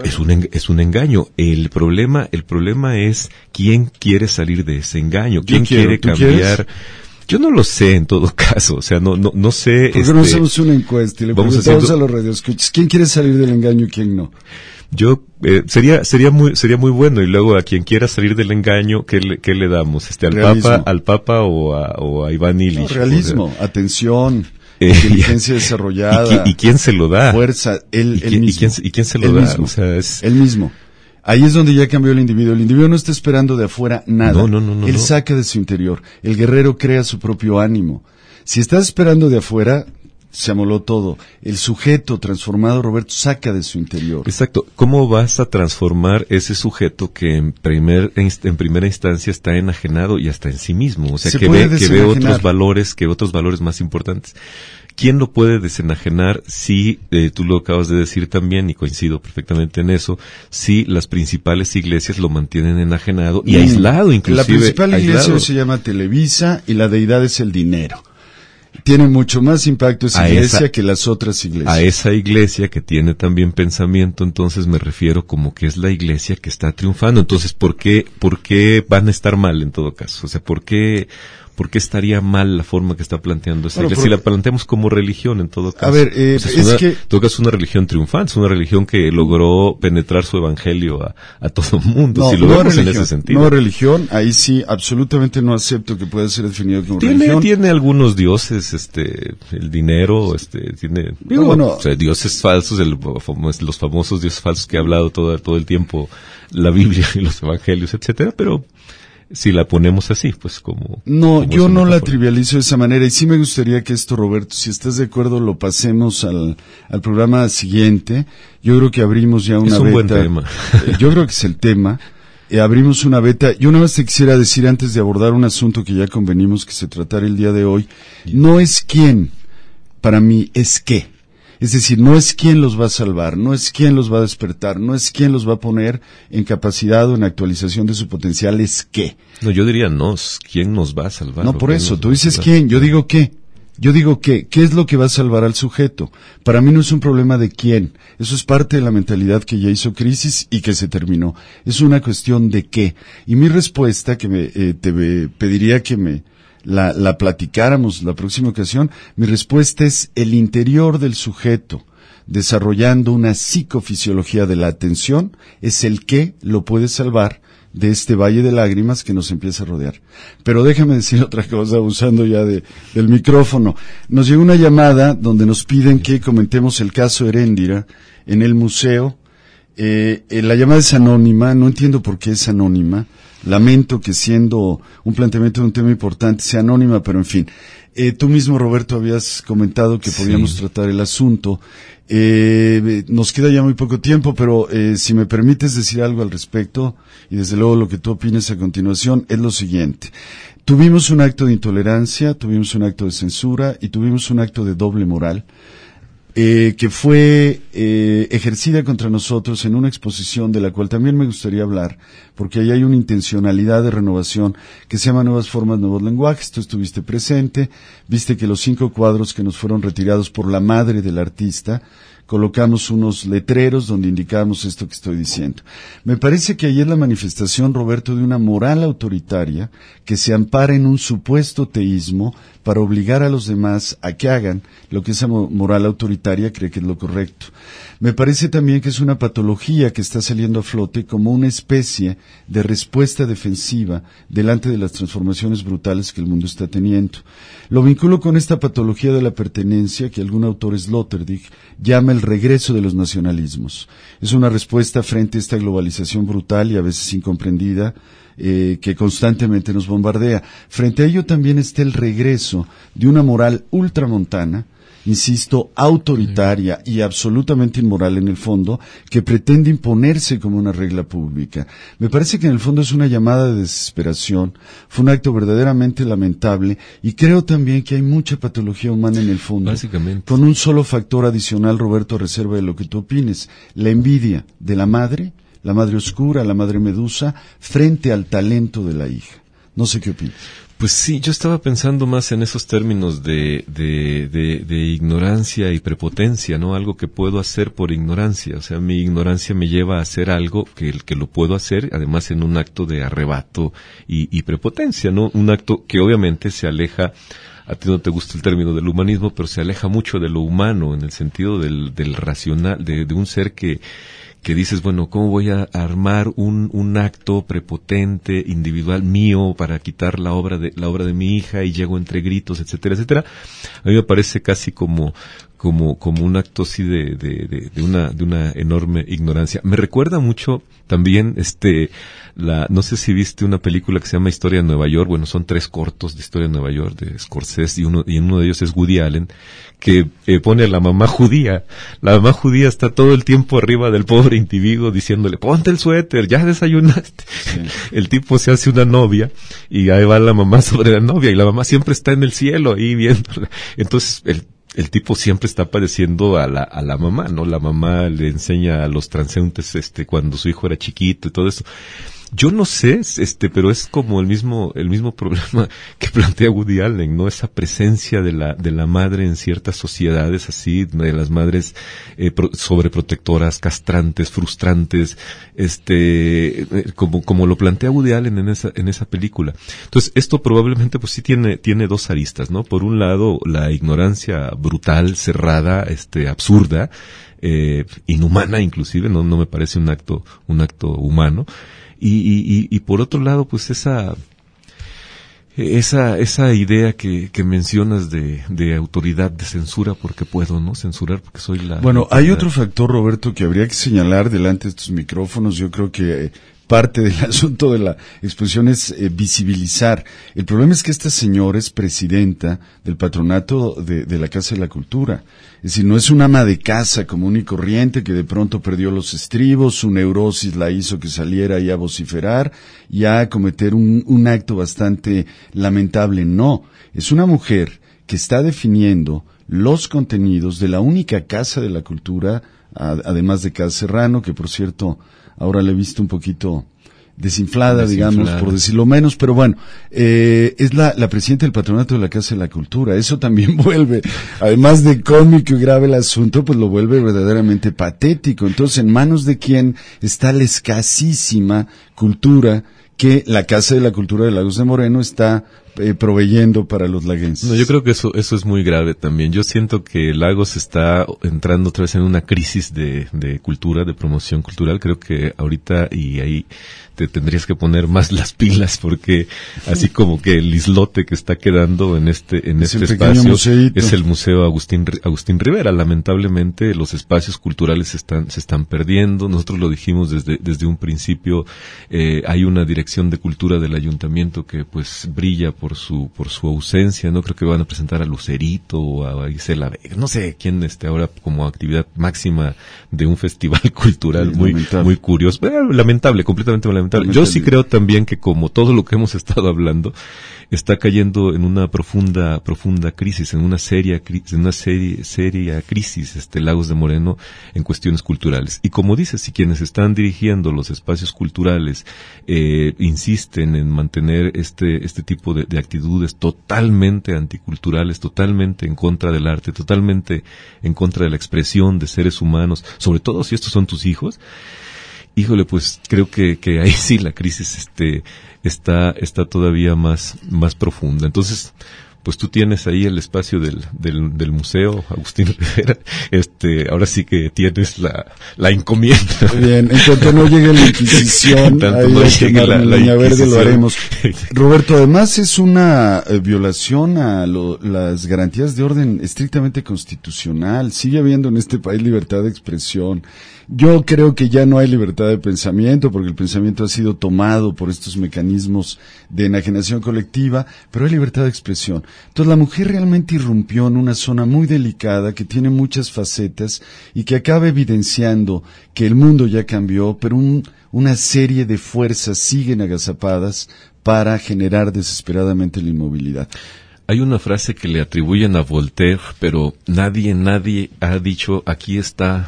es un engaño. El problema es quién quiere salir de ese engaño, quién quiere cambiar. Yo no lo sé en todo caso, o sea, no sé. ¿Por qué no hacemos una encuesta y le preguntamos a los radioescuchas quién quiere salir del engaño y quién no? Yo sería muy bueno, y luego a quien quiera salir del engaño, ¿qué le damos? ¿Al Papa o a Iván Illich? No, realismo, o sea, atención, inteligencia desarrollada. ¿Y quién se lo da? Fuerza, él mismo. ¿Y quién se lo da? Mismo, o sea, es él mismo. Ahí es donde ya cambió el individuo. El individuo no está esperando de afuera nada. No. Él saca de su interior. El guerrero crea su propio ánimo. Si estás esperando de afuera, se amoló todo. El sujeto transformado, Roberto, saca de su interior. Exacto. ¿Cómo vas a transformar ese sujeto que en primera instancia está enajenado y hasta en sí mismo? O sea, que ve otros valores más importantes. ¿Quién lo puede desenajenar si, tú lo acabas de decir también, y coincido perfectamente en eso, si las principales iglesias lo mantienen enajenado y aislado inclusive? La principal iglesia se llama Televisa y la deidad es el dinero. Tiene mucho más impacto esa iglesia que las otras iglesias. A esa iglesia que tiene también pensamiento, entonces me refiero como que es la iglesia que está triunfando. Entonces, ¿por qué van a estar mal en todo caso? O sea, ¿por qué estaría mal la forma que está planteando esa iglesia? Si la planteamos como religión en todo caso. A ver, en todo caso es una religión triunfante, es una religión que logró penetrar su evangelio a todo el mundo, no, si lo vemos en ese sentido. No religión, ahí sí, absolutamente no acepto que pueda ser definido como religión. Tiene algunos dioses, el dinero, tiene, o sea, dioses falsos, los famosos dioses falsos que ha hablado todo el tiempo la Biblia y los evangelios, etcétera, pero si la ponemos así, pues como... No, yo no la trivializo de esa manera y sí me gustaría que esto, Roberto, si estás de acuerdo, lo pasemos al programa siguiente. Yo creo que abrimos ya una beta. Es un buen tema. Yo creo que es el tema. Abrimos una beta. Yo nada más te quisiera decir antes de abordar un asunto que ya convenimos que se tratara el día de hoy. No es quién, para mí, es qué. Es decir, no es quién los va a salvar, no es quién los va a despertar, no es quién los va a poner en capacidad o en actualización de su potencial, es qué. No, yo diría no, es quién nos va a salvar. No, por eso, tú dices quién, yo digo qué. Yo digo ¿qué es lo que va a salvar al sujeto? Para mí no es un problema de quién, eso es parte de la mentalidad que ya hizo crisis y que se terminó. Es una cuestión de qué. Y mi respuesta, que te pediría que la platicáramos la próxima ocasión, mi respuesta es el interior del sujeto, desarrollando una psicofisiología de la atención, es el que lo puede salvar de este valle de lágrimas que nos empieza a rodear. Pero déjame decir otra cosa, usando ya del micrófono. Nos llegó una llamada donde nos piden que comentemos el caso Heréndira en el museo. La llamada es anónima, no entiendo por qué es anónima. Lamento que siendo un planteamiento de un tema importante sea anónima, pero en fin. Tú mismo, Roberto, habías comentado que podíamos tratar el asunto. Nos queda ya muy poco tiempo, pero si me permites decir algo al respecto, y desde luego lo que tú opines a continuación, es lo siguiente. Tuvimos un acto de intolerancia, tuvimos un acto de censura y tuvimos un acto de doble moral. Que fue ejercida contra nosotros en una exposición de la cual también me gustaría hablar, porque ahí hay una intencionalidad de renovación que se llama Nuevas Formas, Nuevos Lenguajes. Tú estuviste presente, viste que los 5 cuadros que nos fueron retirados por la madre del artista, colocamos unos letreros donde indicábamos esto que estoy diciendo. Me parece que ahí es la manifestación, Roberto, de una moral autoritaria que se ampara en un supuesto teísmo para obligar a los demás a que hagan lo que esa moral autoritaria cree que es lo correcto. Me parece también que es una patología que está saliendo a flote como una especie de respuesta defensiva delante de las transformaciones brutales que el mundo está teniendo. Lo vinculo con esta patología de la pertenencia que algún autor, Sloterdijk, llama el regreso de los nacionalismos. Es una respuesta frente a esta globalización brutal y a veces incomprendida que constantemente nos bombardea. Frente a ello también está el regreso de una moral ultramontana, insisto, autoritaria y absolutamente inmoral en el fondo, que pretende imponerse como una regla pública. Me parece que en el fondo es una llamada de desesperación, fue un acto verdaderamente lamentable y creo también que hay mucha patología humana en el fondo. Básicamente. Con un solo factor adicional, Roberto, a reserva de lo que tú opines, la envidia de la madre oscura, la madre medusa, frente al talento de la hija. No sé qué opinas. Pues sí, yo estaba pensando más en esos términos de ignorancia y prepotencia, ¿no? Algo que puedo hacer por ignorancia. O sea, mi ignorancia me lleva a hacer algo que lo puedo hacer, además en un acto de arrebato y prepotencia, ¿no? Un acto que obviamente se aleja, a ti no te gusta el término del humanismo, pero se aleja mucho de lo humano, en el sentido del racional, de un ser que dices, bueno, ¿cómo voy a armar un acto prepotente, individual mío para quitar la obra de mi hija y llego entre gritos, etcétera, etcétera? A mí me parece casi como un acto así de una enorme ignorancia. Me recuerda mucho también no sé si viste una película que se llama Historia de Nueva York. Bueno, son 3 cortos de Historia de Nueva York de Scorsese y en uno de ellos es Woody Allen, que pone a la mamá judía. La mamá judía está todo el tiempo arriba del pobre individuo diciéndole, ponte el suéter, ya desayunaste. Sí. El tipo se hace una novia y ahí va la mamá sobre la novia y la mamá siempre está en el cielo ahí viéndola. Entonces el tipo siempre está padeciendo a la mamá, ¿no? La mamá le enseña a los transeúntes cuando su hijo era chiquito y todo eso. Yo no sé, pero es como el mismo problema que plantea Woody Allen, ¿no? Esa presencia de la madre en ciertas sociedades así, de las madres sobreprotectoras, castrantes, frustrantes, como lo plantea Woody Allen en esa película. Entonces, esto probablemente pues sí tiene dos aristas, ¿no? Por un lado, la ignorancia brutal, cerrada, absurda, inhumana inclusive, no me parece un acto humano. Y por otro lado, pues esa idea que mencionas de autoridad, de censura porque puedo, ¿no? Censurar porque soy la... Bueno, hay otro factor, Roberto, que habría que señalar delante de estos micrófonos. Yo creo que parte del asunto de la exposición es visibilizar. El problema es que esta señora es presidenta del patronato de la Casa de la Cultura. Es decir, no es una ama de casa común y corriente que de pronto perdió los estribos, su neurosis la hizo que saliera ahí a vociferar y a cometer un acto bastante lamentable. No, es una mujer que está definiendo los contenidos de la única Casa de la Cultura, además de Casa Serrano, que por cierto ahora la he visto un poquito desinflada, digamos, por decirlo menos, pero bueno, es la presidenta del patronato de la Casa de la Cultura. Eso también vuelve, además de cómico y grave el asunto, pues lo vuelve verdaderamente patético. Entonces, ¿en manos de quién está la escasísima cultura que la Casa de la Cultura de Lagos de Moreno está proveyendo para los laguenses? No, yo creo que eso es muy grave también. Yo siento que Lagos está entrando otra vez en una crisis de cultura, de promoción cultural. Creo que ahorita, y ahí te tendrías que poner más las pilas, porque así como que el islote que está quedando en este espacio es el Museo Agustín Rivera. Lamentablemente los espacios culturales se están perdiendo. Nosotros lo dijimos desde un principio. Hay una dirección de cultura del ayuntamiento que pues brilla por su ausencia. No creo que van a presentar a Lucerito o a Isela Vega, no sé quién ahora como actividad máxima de un festival cultural muy curioso, lamentable, completamente lamentable. Yo sí creo también que como todo lo que hemos estado hablando está cayendo en una profunda crisis, en una seria crisis Lagos de Moreno en cuestiones culturales. Y como dices, si quienes están dirigiendo los espacios culturales insisten en mantener este tipo de actitudes totalmente anticulturales, totalmente en contra del arte, totalmente en contra de la expresión de seres humanos, sobre todo si estos son tus hijos, híjole, pues creo que ahí sí la crisis está todavía más profunda. Entonces, pues tú tienes ahí el espacio del Museo Agustín Rivera, ahora sí que tienes la encomienda. Bien, en cuanto no llegue la Inquisición, ahí no llegue la Leña Verde lo haremos. Roberto, además es una violación a las garantías de orden estrictamente constitucional. Sigue habiendo en este país libertad de expresión. Yo creo que ya no hay libertad de pensamiento, porque el pensamiento ha sido tomado por estos mecanismos de enajenación colectiva, pero hay libertad de expresión. Entonces la mujer realmente irrumpió en una zona muy delicada que tiene muchas facetas y que acaba evidenciando que el mundo ya cambió, pero una serie de fuerzas siguen agazapadas para generar desesperadamente la inmovilidad. Hay una frase que le atribuyen a Voltaire, pero nadie ha dicho aquí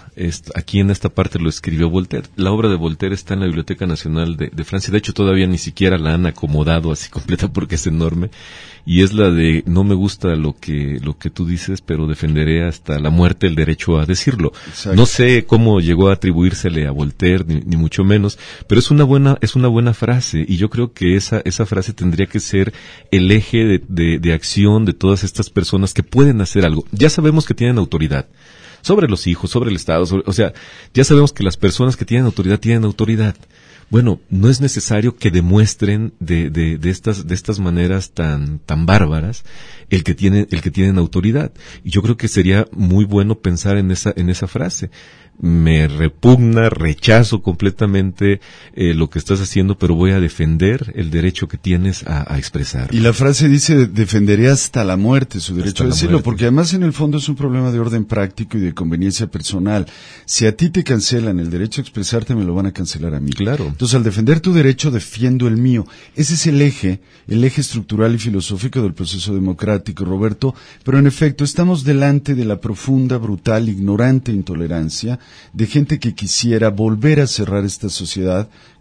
en esta parte lo escribió Voltaire. La obra de Voltaire está en la Biblioteca Nacional de Francia. De hecho, todavía ni siquiera la han acomodado así completa porque es enorme. Y es la de no me gusta lo que tú dices, pero defenderé hasta la muerte el derecho a decirlo. Exacto. No sé cómo llegó a atribuírsele a Voltaire, ni mucho menos, pero es una buena frase, y yo creo que esa frase tendría que ser el eje de acción de todas estas personas que pueden hacer algo. Ya sabemos que tienen autoridad sobre los hijos, sobre el Estado, ya sabemos que las personas que tienen autoridad tienen autoridad. Bueno, no es necesario que demuestren de estas maneras tan bárbaras el que tienen autoridad. Y yo creo que sería muy bueno pensar en esa frase. Me repugna, rechazo completamente lo que estás haciendo, pero voy a defender el derecho que tienes a expresar. Y la frase dice, defenderé hasta la muerte su derecho a decirlo, porque además en el fondo es un problema de orden práctico y de conveniencia personal. Si a ti te cancelan el derecho a expresarte, me lo van a cancelar a mí. Claro. Entonces, al defender tu derecho, defiendo el mío. Ese es el eje estructural y filosófico del proceso democrático, Roberto, pero en efecto estamos delante de la profunda, brutal, ignorante intolerancia de gente que quisiera volver a cerrar esta sociedad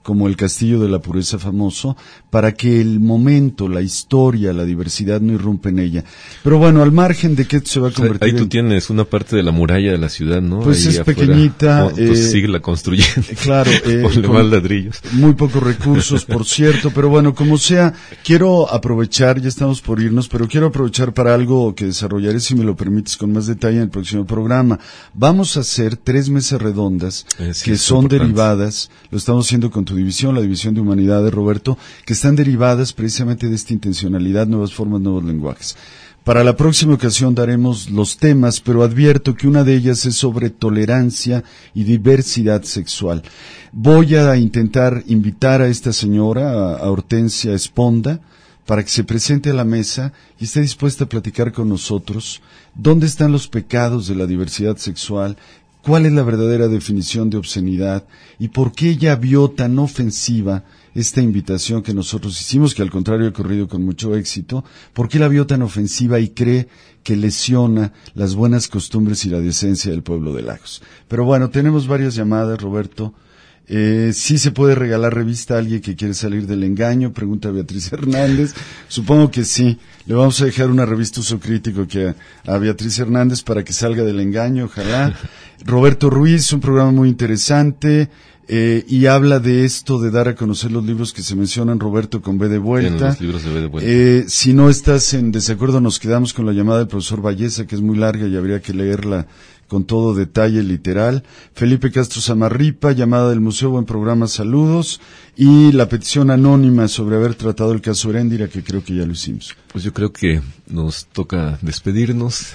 como el Castillo de la Pureza famoso, para que el momento, la historia, la diversidad no irrumpe en ella. Pero bueno, al margen de que esto se va a convertir ahí tú tienes una parte de la muralla de la ciudad, ¿no? Pues ahí es afuera. pequeñita. Pues síguela construyendo. Claro. Ponle más ladrillos. Muy pocos recursos, por cierto, pero bueno, como sea, quiero aprovechar, ya estamos por irnos, pero quiero aprovechar para algo que desarrollaré, si me lo permites, con más detalle en el próximo programa. Vamos a hacer 3 mesas redondas que son derivadas, lo estamos haciendo con tu división, la División de Humanidades, Roberto, que están derivadas precisamente de esta intencionalidad, nuevas formas, nuevos lenguajes. Para la próxima ocasión daremos los temas, pero advierto que una de ellas es sobre tolerancia y diversidad sexual. Voy a intentar invitar a esta señora, a Hortensia Esponda, para que se presente a la mesa y esté dispuesta a platicar con nosotros dónde están los pecados de la diversidad sexual, cuál es la verdadera definición de obscenidad y por qué ella vio tan ofensiva esta invitación que nosotros hicimos, que al contrario ha corrido con mucho éxito, por qué la vio tan ofensiva y cree que lesiona las buenas costumbres y la decencia del pueblo de Lagos. Pero bueno, tenemos varias llamadas, Roberto. Sí se puede regalar revista a alguien que quiere salir del engaño, pregunta Beatriz Hernández. Supongo que sí. Le vamos a dejar una revista Uso Crítico a Beatriz Hernández para que salga del engaño, ojalá. Roberto Ruiz, un programa muy interesante, y habla de esto de dar a conocer los libros que se mencionan, Roberto, con B de vuelta. Los libros de B de vuelta. Si no estás en desacuerdo, nos quedamos con la llamada del profesor Valleza, que es muy larga y habría que leerla con todo detalle literal. Felipe Castro Samarripa, llamada del museo, buen programa, saludos. Y la petición anónima sobre haber tratado el caso Heréndira, que creo que ya lo hicimos. Pues yo creo que nos toca despedirnos.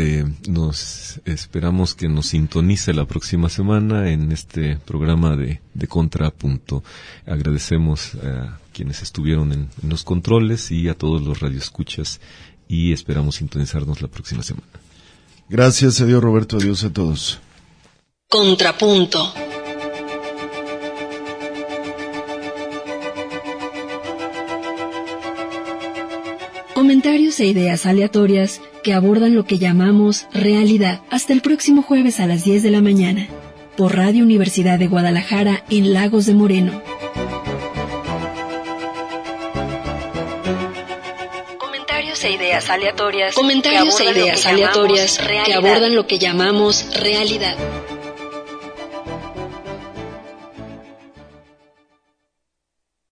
Nos esperamos que nos sintonice la próxima semana en este programa de Contrapunto. Agradecemos a quienes estuvieron en los controles y a todos los radioescuchas y esperamos sintonizarnos la próxima semana. Gracias, adiós Roberto, adiós a todos. Contrapunto. Comentarios e ideas aleatorias que abordan lo que llamamos realidad. Hasta el próximo jueves a las 10 de la mañana, por Radio Universidad de Guadalajara en Lagos de Moreno. Comentarios e ideas aleatorias que abordan lo que llamamos realidad.